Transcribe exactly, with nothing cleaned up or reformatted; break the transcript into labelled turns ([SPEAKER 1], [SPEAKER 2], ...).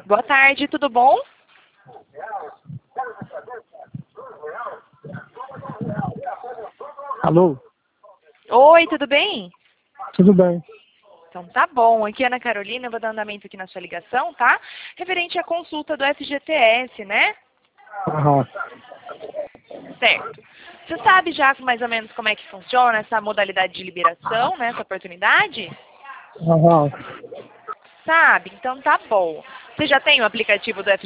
[SPEAKER 1] Boa tarde, tudo bom?
[SPEAKER 2] Alô?
[SPEAKER 1] Oi, tudo bem?
[SPEAKER 2] Tudo bem.
[SPEAKER 1] Então tá bom, aqui é Ana Carolina, eu vou dar andamento aqui na sua ligação, tá? Referente à consulta do F G T S, né?
[SPEAKER 2] Aham.
[SPEAKER 1] Certo. Você sabe já mais ou menos como é que funciona essa modalidade de liberação, né? Essa oportunidade?
[SPEAKER 2] Aham.
[SPEAKER 1] Sabe? Então tá bom. Você já tem o aplicativo do F G T S?